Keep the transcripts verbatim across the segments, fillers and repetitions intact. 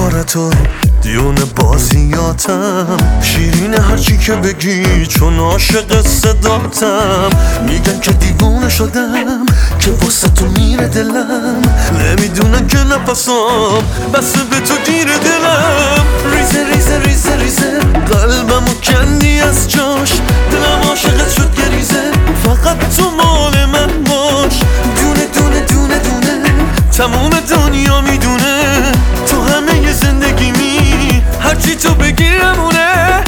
کار تو دیون بازیاتم، شیرین هرچی که بگی چون عاشق صداتم. میگن که دیوونه شدم که واسه تو میره دلم، نمیدونن که نفسام بس به تو گیره دلم. ریزه ریزه ریزه ریزه قلبمو کندی از جاش، دلم عاشقت شد گریزه، فقط تو مال من باش. دونه دونه دونه دونه تموم دنیا میدونه تو همه زندگیمی، هرچی تو بگی همونه.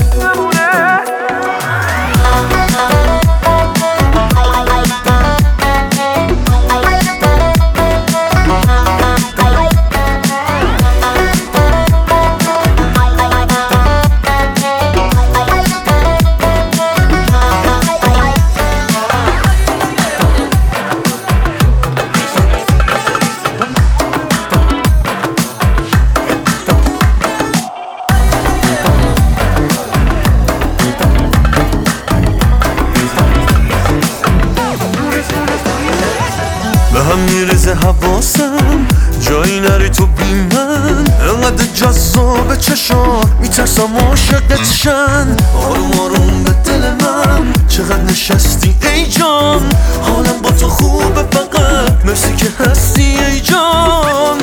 به هم میرزه حواسم جایی نری تو بی من، انقدر جذاب چشات میترسم عاشقت شن. آروم آروم به دل من چقدر نشستی ای جان، حالم با تو خوبه فقط مرسی که هستی ای جان.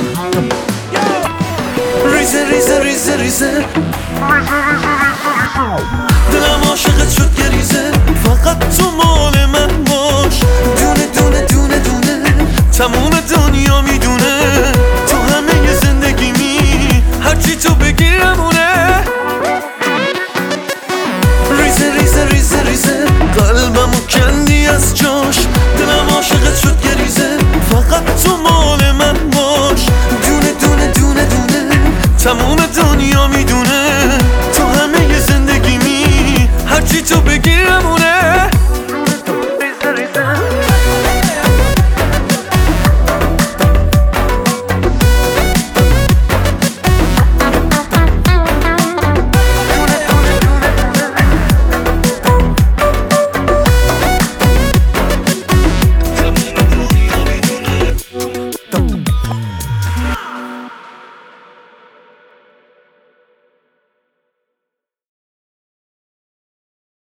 ریزه ریزه ریزه ریزه دلم عاشقت شد گریزه، فقط تو مال من باش. دونه دونه دونه دونه تموم دنیا میدونه تو همه زندگیمی، هرچی تو بگی همونه. ریزه ریزه ریزه ریزه قلبمو کندی از جاش، دلم عاشقت شد گریزه، فقط تو مال من باش. دونه دونه دونه دونه تموم دنیا میدونه تو همه زندگیمی، هرچی تو بگی همونه.